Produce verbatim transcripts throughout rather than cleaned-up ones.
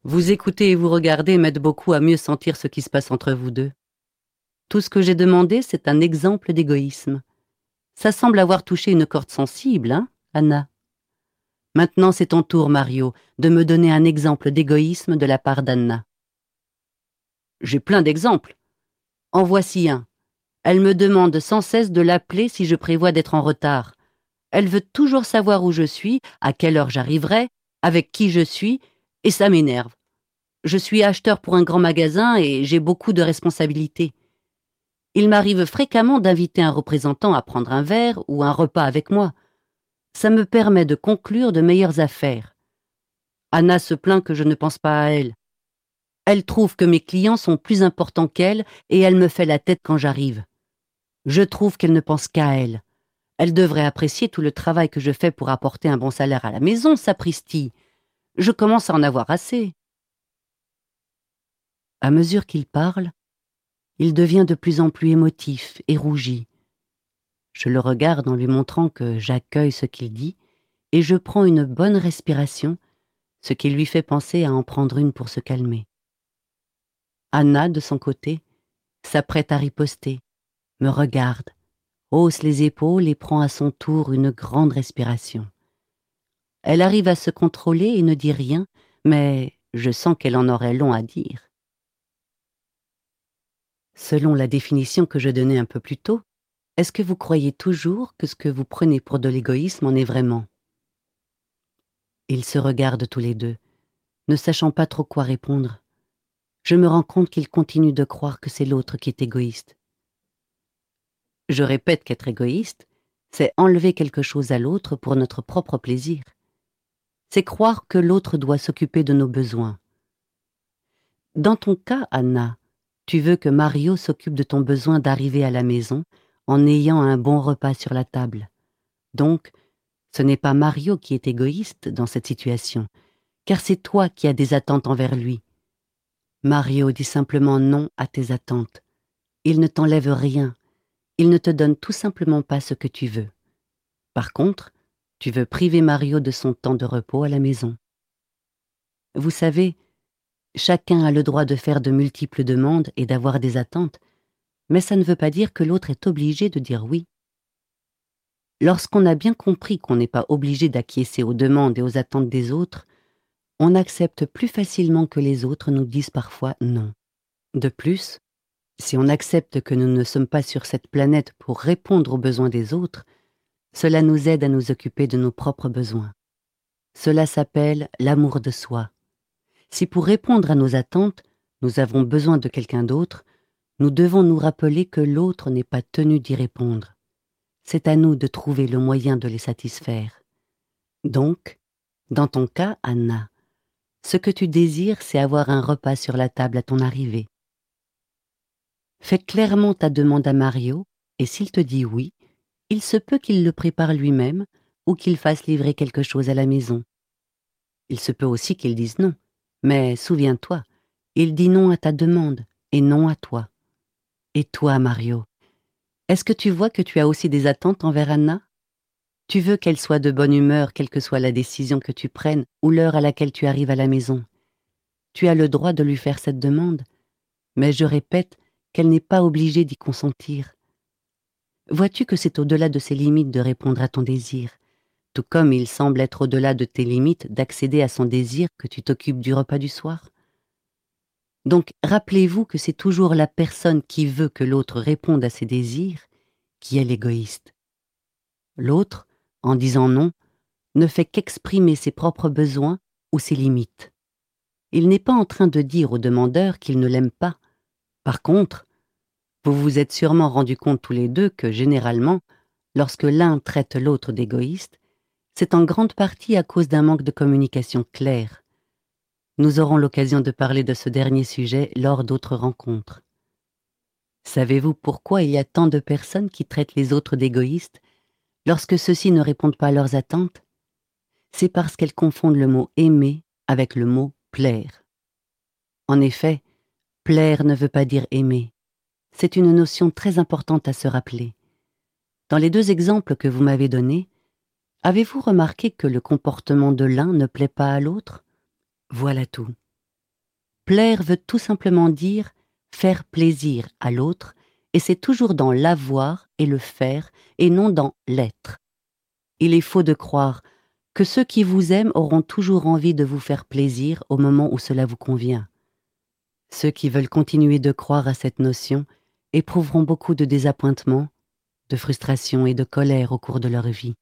Vous écouter et vous regarder m'aide beaucoup à mieux sentir ce qui se passe entre vous deux. Tout ce que j'ai demandé, c'est un exemple d'égoïsme. Ça semble avoir touché une corde sensible, hein, Anna? Maintenant, c'est ton tour, Mario, de me donner un exemple d'égoïsme de la part d'Anna. J'ai plein d'exemples. En voici un. Elle me demande sans cesse de l'appeler si je prévois d'être en retard. Elle veut toujours savoir où je suis, à quelle heure j'arriverai, avec qui je suis, et ça m'énerve. Je suis acheteur pour un grand magasin et j'ai beaucoup de responsabilités. Il m'arrive fréquemment d'inviter un représentant à prendre un verre ou un repas avec moi. Ça me permet de conclure de meilleures affaires. Anna se plaint que je ne pense pas à elle. Elle trouve que mes clients sont plus importants qu'elle et elle me fait la tête quand j'arrive. Je trouve qu'elle ne pense qu'à elle. Elle devrait apprécier tout le travail que je fais pour apporter un bon salaire à la maison, sapristi. Je commence à en avoir assez. À mesure qu'il parle, il devient de plus en plus émotif et rougit. Je le regarde en lui montrant que j'accueille ce qu'il dit et je prends une bonne respiration, ce qui lui fait penser à en prendre une pour se calmer. Anna, de son côté, s'apprête à riposter, me regarde, hausse les épaules et prend à son tour une grande respiration. Elle arrive à se contrôler et ne dit rien, mais je sens qu'elle en aurait long à dire. Selon la définition que je donnais un peu plus tôt, est-ce que vous croyez toujours que ce que vous prenez pour de l'égoïsme en est vraiment? Ils se regardent tous les deux, ne sachant pas trop quoi répondre. Je me rends compte qu'ils continuent de croire que c'est l'autre qui est égoïste. Je répète qu'être égoïste, c'est enlever quelque chose à l'autre pour notre propre plaisir. C'est croire que l'autre doit s'occuper de nos besoins. Dans ton cas, Anna, tu veux que Mario s'occupe de ton besoin d'arriver à la maison en ayant un bon repas sur la table. Donc, ce n'est pas Mario qui est égoïste dans cette situation, car c'est toi qui as des attentes envers lui. Mario dit simplement non à tes attentes. Il ne t'enlève rien. Il ne te donne tout simplement pas ce que tu veux. Par contre, tu veux priver Mario de son temps de repos à la maison. Vous savez, chacun a le droit de faire de multiples demandes et d'avoir des attentes, mais ça ne veut pas dire que l'autre est obligé de dire oui. Lorsqu'on a bien compris qu'on n'est pas obligé d'acquiescer aux demandes et aux attentes des autres, on accepte plus facilement que les autres nous disent parfois non. De plus, si on accepte que nous ne sommes pas sur cette planète pour répondre aux besoins des autres, cela nous aide à nous occuper de nos propres besoins. Cela s'appelle l'amour de soi. Si pour répondre à nos attentes, nous avons besoin de quelqu'un d'autre, nous devons nous rappeler que l'autre n'est pas tenu d'y répondre. C'est à nous de trouver le moyen de les satisfaire. Donc, dans ton cas, Anna, ce que tu désires, c'est avoir un repas sur la table à ton arrivée. Fais clairement ta demande à Mario, et s'il te dit oui, il se peut qu'il le prépare lui-même ou qu'il fasse livrer quelque chose à la maison. Il se peut aussi qu'il dise non, mais souviens-toi, il dit non à ta demande et non à toi. Et toi, Mario, est-ce que tu vois que tu as aussi des attentes envers Anna? Tu veux qu'elle soit de bonne humeur, quelle que soit la décision que tu prennes ou l'heure à laquelle tu arrives à la maison. Tu as le droit de lui faire cette demande, mais je répète qu'elle n'est pas obligée d'y consentir. Vois-tu que c'est au-delà de ses limites de répondre à ton désir, tout comme il semble être au-delà de tes limites d'accéder à son désir que tu t'occupes du repas du soir? Donc, rappelez-vous que c'est toujours la personne qui veut que l'autre réponde à ses désirs qui est l'égoïste. L'autre, en disant non, ne fait qu'exprimer ses propres besoins ou ses limites. Il n'est pas en train de dire au demandeur qu'il ne l'aime pas. Par contre, vous vous êtes sûrement rendu compte tous les deux que, généralement, lorsque l'un traite l'autre d'égoïste, c'est en grande partie à cause d'un manque de communication claire. Nous aurons l'occasion de parler de ce dernier sujet lors d'autres rencontres. Savez-vous pourquoi il y a tant de personnes qui traitent les autres d'égoïstes lorsque ceux-ci ne répondent pas à leurs attentes? C'est parce qu'elles confondent le mot aimer avec le mot plaire. En effet, plaire ne veut pas dire aimer. C'est une notion très importante à se rappeler. Dans les deux exemples que vous m'avez donnés, avez-vous remarqué que le comportement de l'un ne plaît pas à l'autre? Voilà tout. plaire veut tout simplement dire faire plaisir à l'autre, et c'est toujours dans l'avoir et le faire, et non dans l'être. Il est faux de croire que ceux qui vous aiment auront toujours envie de vous faire plaisir au moment où cela vous convient. Ceux qui veulent continuer de croire à cette notion éprouveront beaucoup de désappointements, de frustration et de colère au cours de leur vie.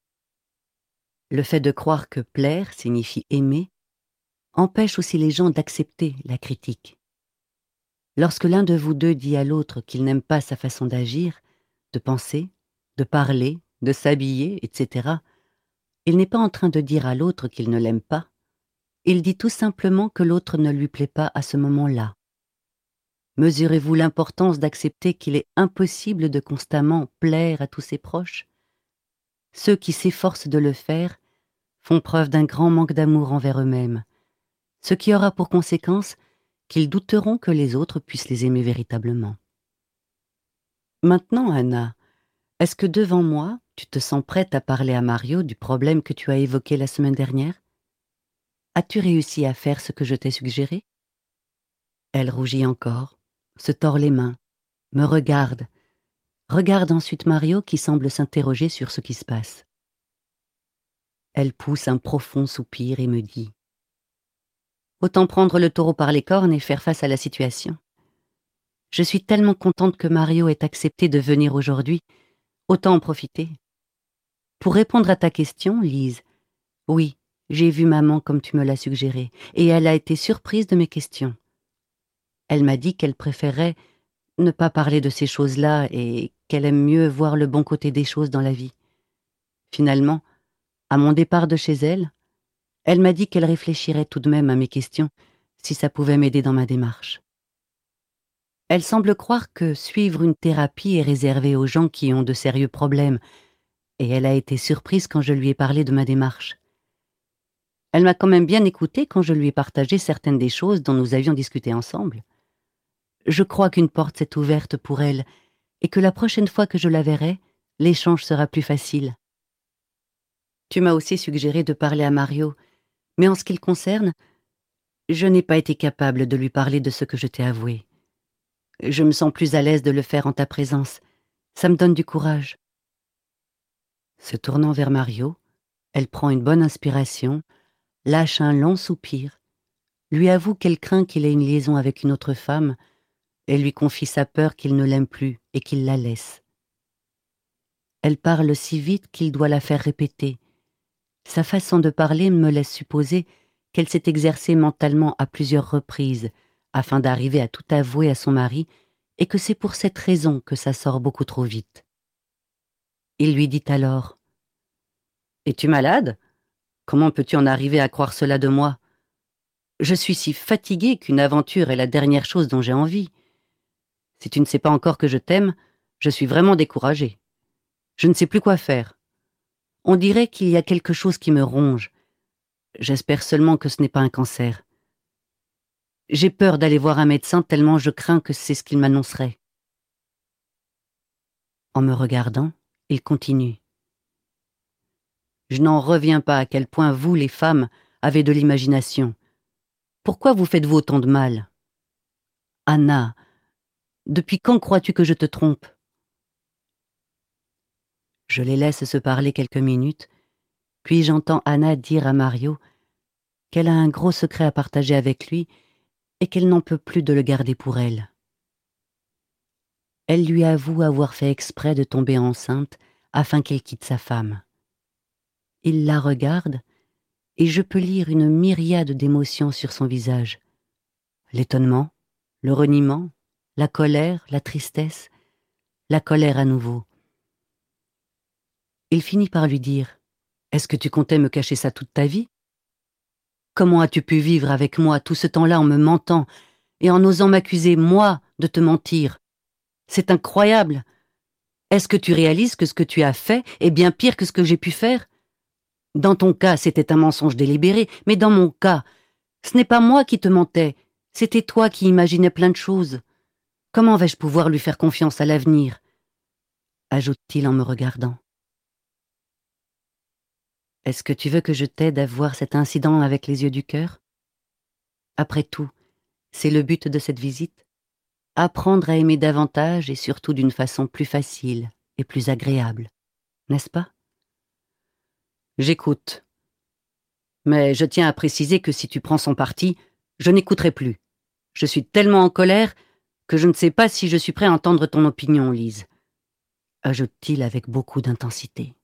Le fait de croire que plaire signifie aimer empêche aussi les gens d'accepter la critique. Lorsque l'un de vous deux dit à l'autre qu'il n'aime pas sa façon d'agir, de penser, de parler, de s'habiller, et cetera, il n'est pas en train de dire à l'autre qu'il ne l'aime pas, il dit tout simplement que l'autre ne lui plaît pas à ce moment-là. Mesurez-vous l'importance d'accepter qu'il est impossible de constamment plaire à tous ses proches? Ceux qui s'efforcent de le faire font preuve d'un grand manque d'amour envers eux-mêmes, ce qui aura pour conséquence qu'ils douteront que les autres puissent les aimer véritablement. Maintenant, Anna, est-ce que devant moi, tu te sens prête à parler à Mario du problème que tu as évoqué la semaine dernière? As-tu réussi à faire ce que je t'ai suggéré? Elle rougit encore, se tord les mains, me regarde, regarde ensuite Mario qui semble s'interroger sur ce qui se passe. Elle pousse un profond soupir et me dit: autant prendre le taureau par les cornes et faire face à la situation. Je suis tellement contente que Mario ait accepté de venir aujourd'hui, autant en profiter. Pour répondre à ta question, Lise, oui, j'ai vu maman comme tu me l'as suggéré, et elle a été surprise de mes questions. Elle m'a dit qu'elle préférait ne pas parler de ces choses-là et qu'elle aime mieux voir le bon côté des choses dans la vie. Finalement, à mon départ de chez elle, elle m'a dit qu'elle réfléchirait tout de même à mes questions si ça pouvait m'aider dans ma démarche. Elle semble croire que suivre une thérapie est réservé aux gens qui ont de sérieux problèmes, et elle a été surprise quand je lui ai parlé de ma démarche. Elle m'a quand même bien écoutée quand je lui ai partagé certaines des choses dont nous avions discuté ensemble. Je crois qu'une porte s'est ouverte pour elle, et que la prochaine fois que je la verrai, l'échange sera plus facile. Tu m'as aussi suggéré de parler à Mario, mais en ce qui le concerne, je n'ai pas été capable de lui parler de ce que je t'ai avoué. Je me sens plus à l'aise de le faire en ta présence. Ça me donne du courage. Se tournant vers Mario, elle prend une bonne inspiration, lâche un long soupir, lui avoue qu'elle craint qu'il ait une liaison avec une autre femme, et lui confie sa peur qu'il ne l'aime plus et qu'il la laisse. Elle parle si vite qu'il doit la faire répéter. Sa façon de parler me laisse supposer qu'elle s'est exercée mentalement à plusieurs reprises afin d'arriver à tout avouer à son mari, et que c'est pour cette raison que ça sort beaucoup trop vite. Il lui dit alors: « Es-tu malade? Comment peux-tu en arriver à croire cela de moi? Je suis si fatiguée qu'une aventure est la dernière chose dont j'ai envie. Si tu ne sais pas encore que je t'aime, je suis vraiment découragée. Je ne sais plus quoi faire. On dirait qu'il y a quelque chose qui me ronge. J'espère seulement que ce n'est pas un cancer. J'ai peur d'aller voir un médecin tellement je crains que c'est ce qu'il m'annoncerait. » En me regardant, il continue: « Je n'en reviens pas à quel point vous, les femmes, avez de l'imagination. Pourquoi vous faites-vous autant de mal? Anna, depuis quand crois-tu que je te trompe? » Je les laisse se parler quelques minutes, puis j'entends Anna dire à Mario qu'elle a un gros secret à partager avec lui et qu'elle n'en peut plus de le garder pour elle. Elle lui avoue avoir fait exprès de tomber enceinte afin qu'elle quitte sa femme. Il la regarde et je peux lire une myriade d'émotions sur son visage. L'étonnement, le reniement, la colère, la tristesse, la colère à nouveau. Il finit par lui dire: « Est-ce que tu comptais me cacher ça toute ta vie? Comment as-tu pu vivre avec moi tout ce temps-là en me mentant et en osant m'accuser, moi, de te mentir? C'est incroyable! Est-ce que tu réalises que ce que tu as fait est bien pire que ce que j'ai pu faire? Dans ton cas, c'était un mensonge délibéré, mais dans mon cas, ce n'est pas moi qui te mentais, c'était toi qui imaginais plein de choses. Comment vais-je pouvoir lui faire confiance à l'avenir? » ajoute-t-il en me regardant. « Est-ce que tu veux que je t'aide à voir cet incident avec les yeux du cœur? Après tout, C'est le but de cette visite? Apprendre à aimer davantage et surtout d'une façon plus facile et plus agréable, n'est-ce pas? J'écoute. Mais je tiens à préciser que si tu prends son parti, je n'écouterai plus. Je suis tellement en colère que je ne sais pas si je suis prêt à entendre ton opinion, Lise, ajoute-t-il avec beaucoup d'intensité.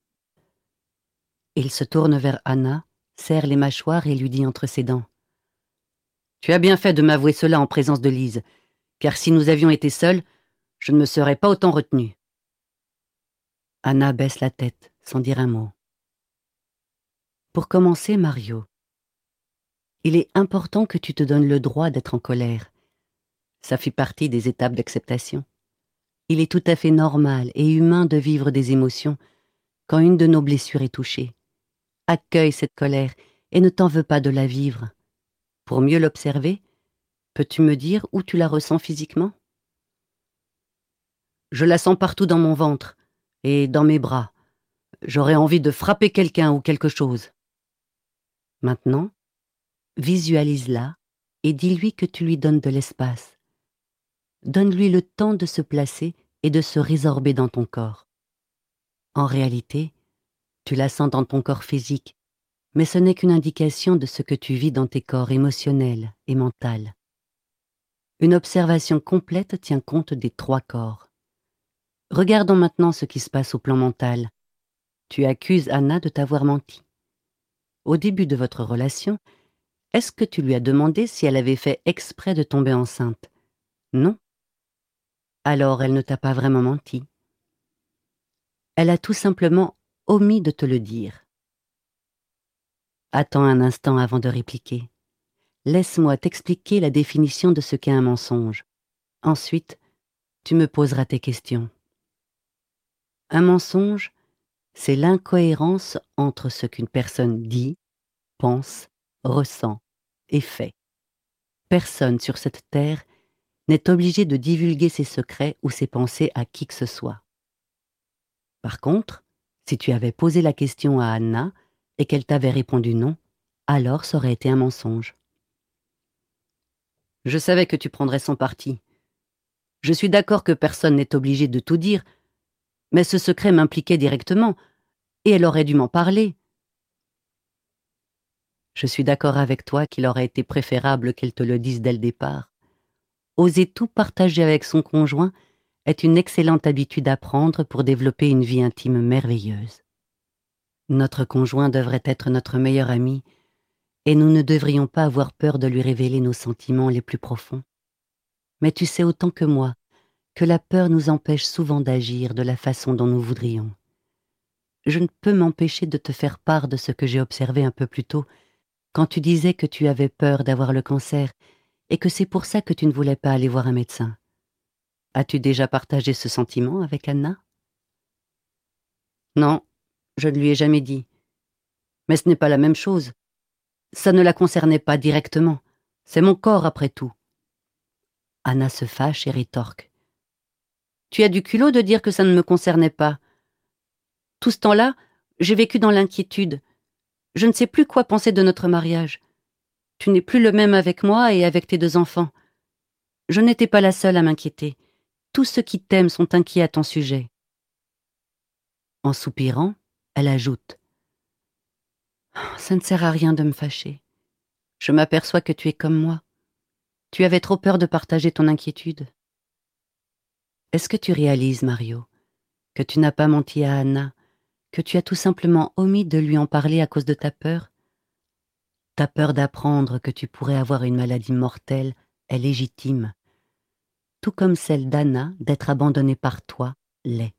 Il se tourne vers Anna, serre les mâchoires et lui dit entre ses dents. Tu as bien fait de m'avouer cela en présence de Lise, car si nous avions été seuls, je ne me serais pas autant retenu. Anna baisse la tête, sans dire un mot. Pour commencer, Mario, il est important que tu te donnes le droit d'être en colère. Ça fait partie des étapes d'acceptation. Il est tout à fait normal et humain de vivre des émotions quand une de nos blessures est touchée. Accueille cette colère et ne t'en veux pas de la vivre. Pour mieux l'observer, peux-tu me dire où tu la ressens physiquement? Je la sens partout dans mon ventre et dans mes bras. J'aurais envie de frapper quelqu'un ou quelque chose. Maintenant, visualise-la et dis-lui que tu lui donnes de l'espace. Donne-lui le temps de se placer et de se résorber dans ton corps. En réalité, tu la sens dans ton corps physique, mais ce n'est qu'une indication de ce que tu vis dans tes corps émotionnels et mentaux. Une observation complète tient compte des trois corps. Regardons maintenant ce qui se passe au plan mental. Tu accuses Anna de t'avoir menti. Au début de votre relation, est-ce que tu lui as demandé si elle avait fait exprès de tomber enceinte? Non. Alors elle ne t'a pas vraiment menti. Elle a tout simplement omis de te le dire. Attends un instant avant de répliquer. Laisse-moi t'expliquer la définition de ce qu'est un mensonge. Ensuite, tu me poseras tes questions. Un mensonge, c'est l'incohérence entre ce qu'une personne dit, pense, ressent et fait. Personne sur cette terre n'est obligé de divulguer ses secrets ou ses pensées à qui que ce soit. Par contre, si tu avais posé la question à Anna et qu'elle t'avait répondu non, alors ça aurait été un mensonge. Je savais que tu prendrais son parti. Je suis d'accord que personne n'est obligé de tout dire, mais ce secret m'impliquait directement, et elle aurait dû m'en parler. Je suis d'accord avec toi qu'il aurait été préférable qu'elle te le dise dès le départ. Oser tout partager avec son conjoint est une excellente habitude à prendre pour développer une vie intime merveilleuse. Notre conjoint devrait être notre meilleur ami, et nous ne devrions pas avoir peur de lui révéler nos sentiments les plus profonds. Mais tu sais autant que moi que la peur nous empêche souvent d'agir de la façon dont nous voudrions. Je ne peux m'empêcher de te faire part de ce que j'ai observé un peu plus tôt, quand tu disais que tu avais peur d'avoir le cancer et que c'est pour ça que tu ne voulais pas aller voir un médecin. As-tu déjà partagé ce sentiment avec Anna? Non, je ne lui ai jamais dit. Mais ce n'est pas la même chose. Ça ne la concernait pas directement. C'est mon corps après tout. Anna se fâche et rétorque. Tu as du culot de dire que ça ne me concernait pas. Tout ce temps-là, j'ai vécu dans l'inquiétude. Je ne sais plus quoi penser de notre mariage. Tu n'es plus le même avec moi et avec tes deux enfants. Je n'étais pas la seule à m'inquiéter. Tous ceux qui t'aiment sont inquiets à ton sujet. En soupirant, elle ajoute. Ça ne sert à rien de me fâcher. Je m'aperçois que tu es comme moi. Tu avais trop peur de partager ton inquiétude. Est-ce que tu réalises, Mario, que tu n'as pas menti à Anna, que tu as tout simplement omis de lui en parler à cause de ta peur? Ta peur d'apprendre que tu pourrais avoir une maladie mortelle est légitime, tout comme celle d'Anna d'être abandonnée par toi l'est.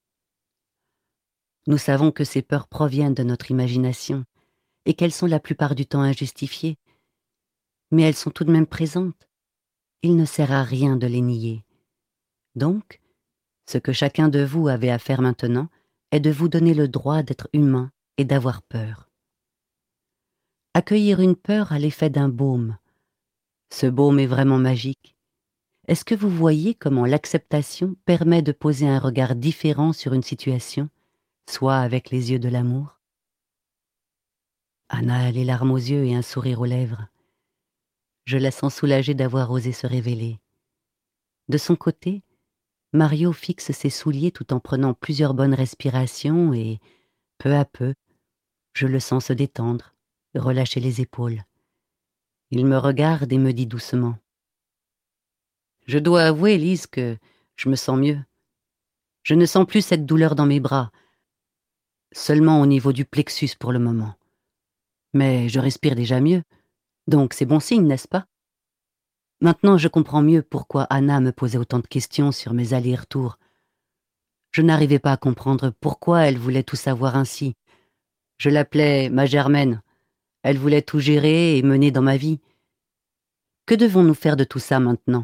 Nous savons que ces peurs proviennent de notre imagination et qu'elles sont la plupart du temps injustifiées, mais elles sont tout de même présentes. Il ne sert à rien de les nier. Donc, ce que chacun de vous avait à faire maintenant est de vous donner le droit d'être humain et d'avoir peur. Accueillir une peur a l'effet d'un baume. Ce baume est vraiment magique. Est-ce que vous voyez comment l'acceptation permet de poser un regard différent sur une situation, soit avec les yeux de l'amour? Anna a les larmes aux yeux et un sourire aux lèvres. Je la sens soulagée d'avoir osé se révéler. De son côté, Mario fixe ses souliers tout en prenant plusieurs bonnes respirations et, peu à peu, je le sens se détendre, relâcher les épaules. Il me regarde et me dit doucement. Je dois avouer, Lise, que je me sens mieux. Je ne sens plus cette douleur dans mes bras, seulement au niveau du plexus pour le moment. Mais je respire déjà mieux, donc c'est bon signe, n'est-ce pas? Maintenant, je comprends mieux pourquoi Anna me posait autant de questions sur mes allers-retours. Je n'arrivais pas à comprendre pourquoi elle voulait tout savoir ainsi. Je l'appelais ma Germaine. Elle voulait tout gérer et mener dans ma vie. Que devons-nous faire de tout ça maintenant?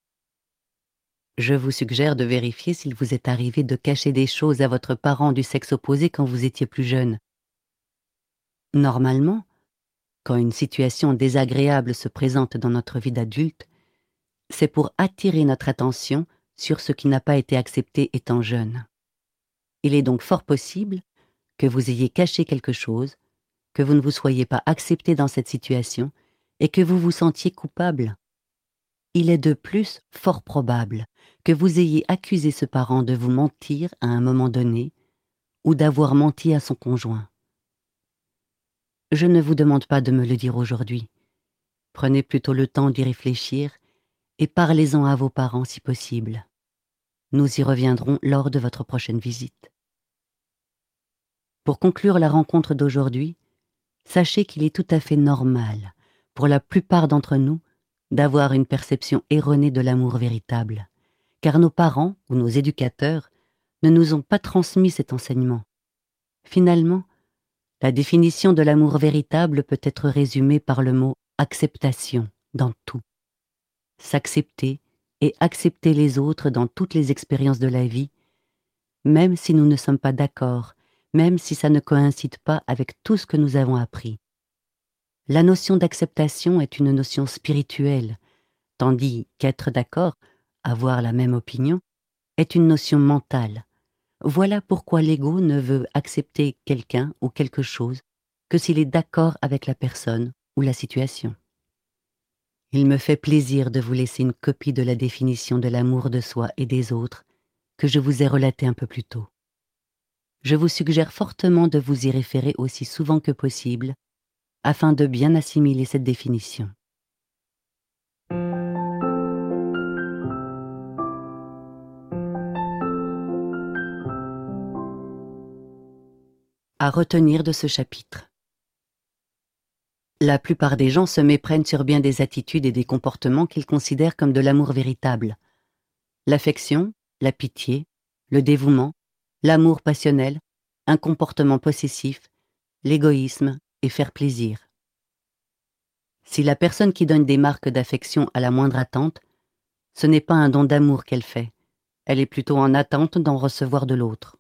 Je vous suggère de vérifier s'il vous est arrivé de cacher des choses à votre parent du sexe opposé quand vous étiez plus jeune. Normalement, quand une situation désagréable se présente dans notre vie d'adulte, c'est pour attirer notre attention sur ce qui n'a pas été accepté étant jeune. Il est donc fort possible que vous ayez caché quelque chose, que vous ne vous soyez pas accepté dans cette situation et que vous vous sentiez coupable. Il est de plus fort probable que vous ayez accusé ce parent de vous mentir à un moment donné ou d'avoir menti à son conjoint. Je ne vous demande pas de me le dire aujourd'hui. Prenez plutôt le temps d'y réfléchir et parlez-en à vos parents si possible. Nous y reviendrons lors de votre prochaine visite. Pour conclure la rencontre d'aujourd'hui, sachez qu'il est tout à fait normal, pour la plupart d'entre nous, d'avoir une perception erronée de l'amour véritable, car nos parents ou nos éducateurs ne nous ont pas transmis cet enseignement. Finalement, la définition de l'amour véritable peut être résumée par le mot acceptation dans tout. S'accepter et accepter les autres dans toutes les expériences de la vie, même si nous ne sommes pas d'accord, même si ça ne coïncide pas avec tout ce que nous avons appris. La notion d'acceptation est une notion spirituelle, tandis qu'être d'accord, avoir la même opinion, est une notion mentale. Voilà pourquoi l'ego ne veut accepter quelqu'un ou quelque chose que s'il est d'accord avec la personne ou la situation. Il me fait plaisir de vous laisser une copie de la définition de l'amour de soi et des autres que je vous ai relatée un peu plus tôt. Je vous suggère fortement de vous y référer aussi souvent que possible afin de bien assimiler cette définition. À retenir de ce chapitre. La plupart des gens se méprennent sur bien des attitudes et des comportements qu'ils considèrent comme de l'amour véritable. L'affection, la pitié, le dévouement, l'amour passionnel, un comportement possessif, l'égoïsme et faire plaisir. Si la personne qui donne des marques d'affection à la moindre attente, ce n'est pas un don d'amour qu'elle fait, elle est plutôt en attente d'en recevoir de l'autre.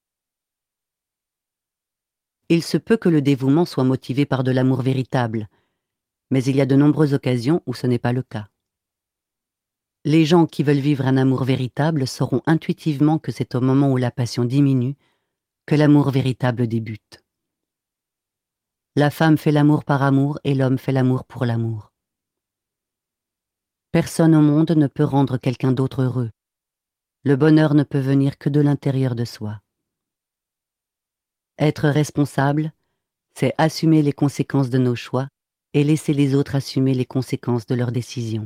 Il se peut que le dévouement soit motivé par de l'amour véritable, mais il y a de nombreuses occasions où ce n'est pas le cas. Les gens qui veulent vivre un amour véritable sauront intuitivement que c'est au moment où la passion diminue que l'amour véritable débute. La femme fait l'amour par amour et l'homme fait l'amour pour l'amour. Personne au monde ne peut rendre quelqu'un d'autre heureux. Le bonheur ne peut venir que de l'intérieur de soi. Être responsable, c'est assumer les conséquences de nos choix et laisser les autres assumer les conséquences de leurs décisions.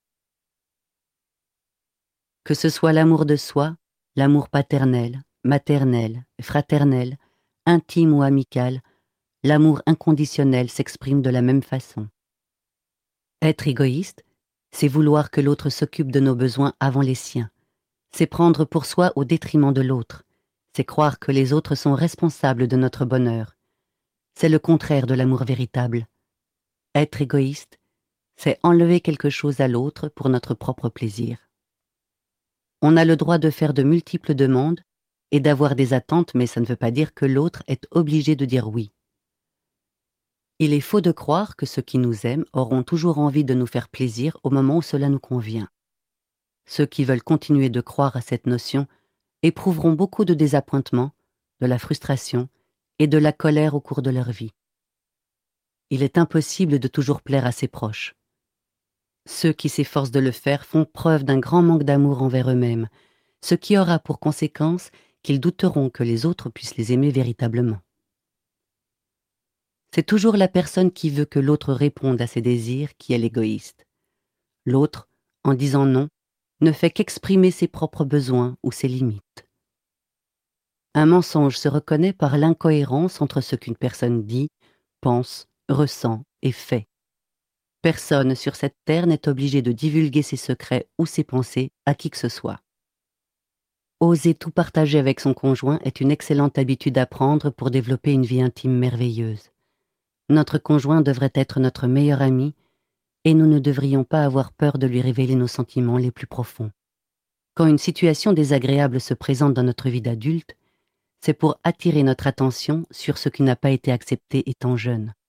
Que ce soit l'amour de soi, l'amour paternel, maternel, fraternel, intime ou amical, l'amour inconditionnel s'exprime de la même façon. Être égoïste, c'est vouloir que l'autre s'occupe de nos besoins avant les siens. C'est prendre pour soi au détriment de l'autre. C'est croire que les autres sont responsables de notre bonheur. C'est le contraire de l'amour véritable. Être égoïste, c'est enlever quelque chose à l'autre pour notre propre plaisir. On a le droit de faire de multiples demandes et d'avoir des attentes, mais ça ne veut pas dire que l'autre est obligé de dire oui. Il est faux de croire que ceux qui nous aiment auront toujours envie de nous faire plaisir au moment où cela nous convient. Ceux qui veulent continuer de croire à cette notion éprouveront beaucoup de désappointement, de la frustration et de la colère au cours de leur vie. Il est impossible de toujours plaire à ses proches. Ceux qui s'efforcent de le faire font preuve d'un grand manque d'amour envers eux-mêmes, ce qui aura pour conséquence qu'ils douteront que les autres puissent les aimer véritablement. C'est toujours la personne qui veut que l'autre réponde à ses désirs qui est l'égoïste. L'autre, en disant non, ne fait qu'exprimer ses propres besoins ou ses limites. Un mensonge se reconnaît par l'incohérence entre ce qu'une personne dit, pense, ressent et fait. Personne sur cette terre n'est obligé de divulguer ses secrets ou ses pensées à qui que ce soit. Oser tout partager avec son conjoint est une excellente habitude à prendre pour développer une vie intime merveilleuse. Notre conjoint devrait être notre meilleur ami et nous ne devrions pas avoir peur de lui révéler nos sentiments les plus profonds. Quand une situation désagréable se présente dans notre vie d'adulte, c'est pour attirer notre attention sur ce qui n'a pas été accepté étant jeune.